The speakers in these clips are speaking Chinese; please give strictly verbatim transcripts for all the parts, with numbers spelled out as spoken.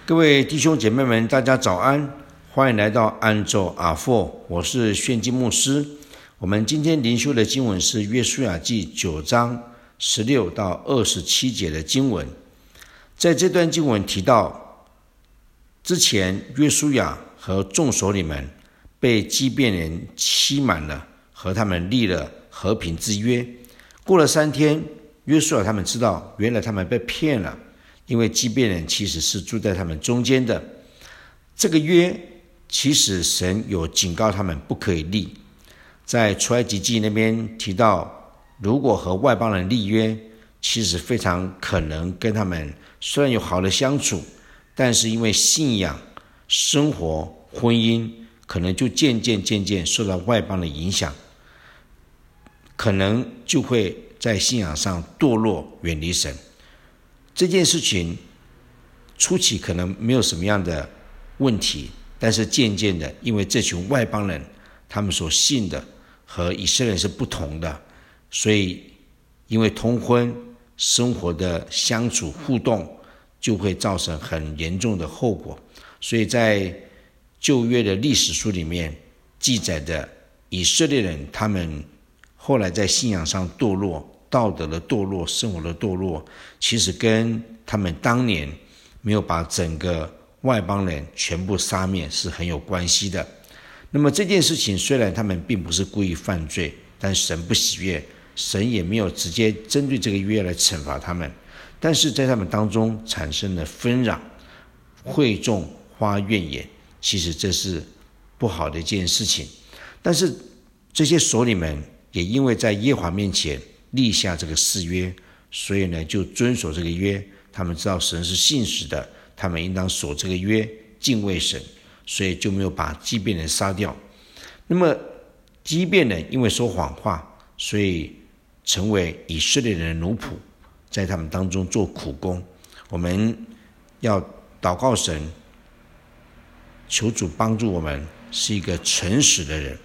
各位弟兄姐妹们，大家早安，欢迎来到安咒阿佛，我是炫基牧师。我们今天灵修的经文是约书亚记九章十六到二十七节的经文。在这段经文提到，之前约书亚和众首领们被基遍人欺瞒了，和他们立了和平之约。过了三天，约书亚他们知道，原来他们被骗了，因为基遍人其实是住在他们中间的。这个约其实神有警告他们不可以立。在出埃及记那边提到，如果和外邦人立约，其实非常可能跟他们虽然有好的相处，但是因为信仰、生活、婚姻，可能就渐渐渐渐受到外邦的影响，可能就会在信仰上堕落，远离神。这件事情初期可能没有什么样的问题，但是渐渐的，因为这群外邦人他们所信的和以色列人是不同的，所以因为通婚生活的相处互动就会造成很严重的后果。所以在旧约的历史书里面记载的以色列人，他们后来在信仰上堕落，道德的堕落，生活的堕落，其实跟他们当年没有把整个外邦人全部杀灭是很有关系的。那么这件事情虽然他们并不是故意犯罪，但神不喜悦，神也没有直接针对这个约来惩罚他们，但是在他们当中产生了纷扰，会众发怨言，其实这是不好的一件事情。但是这些首领们也因为在耶和华面前立下这个誓约，所以呢就遵守这个约。他们知道神是信实的，他们应当守这个约，敬畏神，所以就没有把基遍人杀掉。那么基遍人因为说谎话，所以成为以色列人的奴仆，在他们当中做苦工。我们要祷告神，求主帮助我们是一个诚实的人，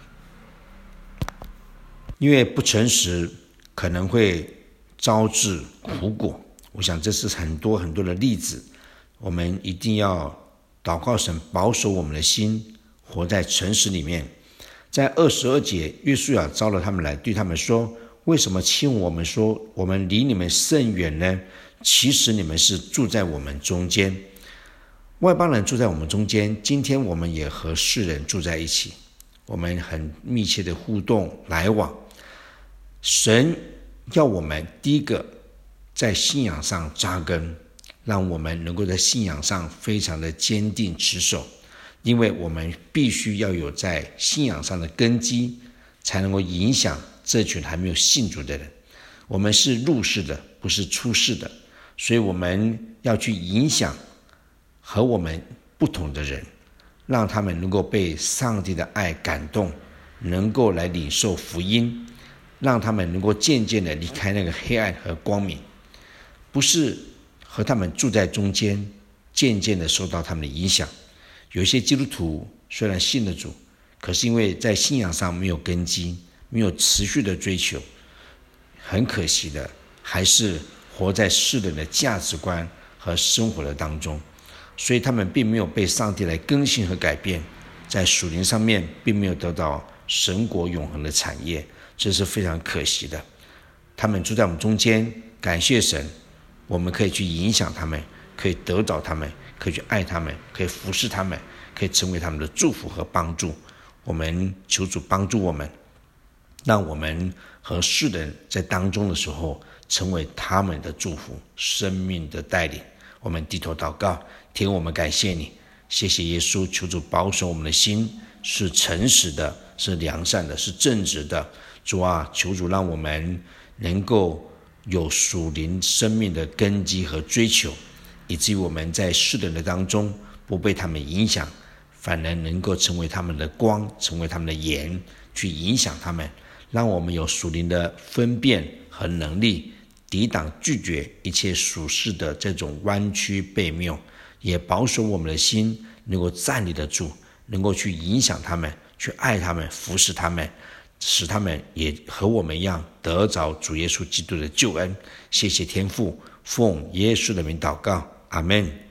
因为不诚实可能会招致苦果。我想这是很多很多的例子，我们一定要祷告神保守我们的心，活在诚实里面。在二十二节，约书亚招了他们来，对他们说，为什么欺哄我们说我们离你们甚远呢？其实你们是住在我们中间，外邦人住在我们中间，今天我们也和世人住在一起，我们很密切的互动来往。神要我们第一个在信仰上扎根，让我们能够在信仰上非常的坚定持守，因为我们必须要有在信仰上的根基，才能够影响这群还没有信主的人。我们是入世的，不是出世的，所以我们要去影响和我们不同的人，让他们能够被上帝的爱感动，能够来领受福音，让他们能够渐渐的离开那个黑暗和光明，不是和他们住在中间，渐渐的受到他们的影响。有一些基督徒虽然信了主，可是因为在信仰上没有根基，没有持续的追求，很可惜的还是活在世人的价值观和生活的当中，所以他们并没有被上帝来更新和改变，在属灵上面并没有得到神国永恒的产业，这是非常可惜的。他们住在我们中间，感谢神，我们可以去影响他们，可以得着他们，可以去爱他们，可以服侍他们，可以成为他们的祝福和帮助。我们求主帮助我们，让我们和世人在当中的时候成为他们的祝福，生命的带领。我们低头祷告，天，我们感谢你，谢谢耶稣，求主保守我们的心是诚实的，是良善的，是正直的。主啊，求主让我们能够有属灵生命的根基和追求，以至于我们在世人的当中不被他们影响，反而能够成为他们的光，成为他们的盐，去影响他们，让我们有属灵的分辨和能力，抵挡拒绝一切属世的这种弯曲悖谬，也保守我们的心能够站立得住，能够去影响他们，去爱他们，服侍他们，使他们也和我们一样得着主耶稣基督的救恩。谢谢天父，奉耶稣的名祷告，阿们。